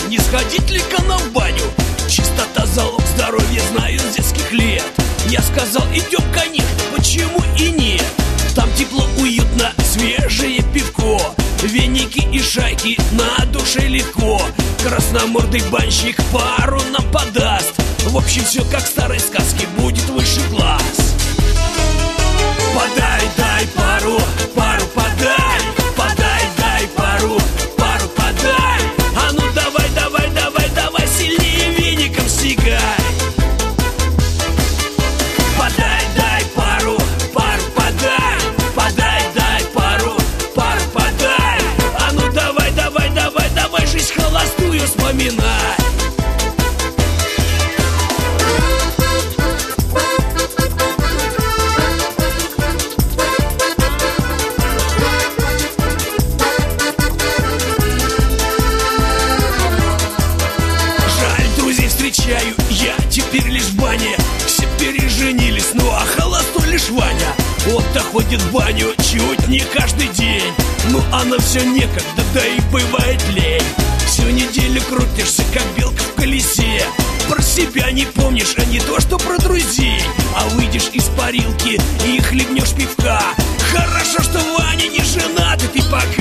не сходить ли-ка нам в баню? Чистота залог здоровья, знаю с детских лет. Я сказал, идем, конечно, почему и нет? Там тепло, уютно, свежее пивко, веники и шайки, на душе легко. Красномордый банщик пару нам подаст. В общем, все как в старой сказке, будет высший класс. Подай, дай пару, пару подай. Подай, дай пару, пару подай. А ну давай, давай, давай, давай, сильнее веником стегай. Подай, дай пару, пару подай. Подай, дай пару, пару подай. А ну давай, давай, давай, давай, жизнь холостую вспоминай. Встречаю я теперь лишь в бане. Все переженились, ну а холостой лишь Ваня. Он-то ходит в баню чуть не каждый день. Ну а нам все некогда, да и бывает лень. Всю неделю крутишься, как белка в колесе. Про себя не помнишь, а не то, что про друзей. А выйдешь из парилки и хлебнешь пивка. Хорошо, что Ваня не женат, и ты пока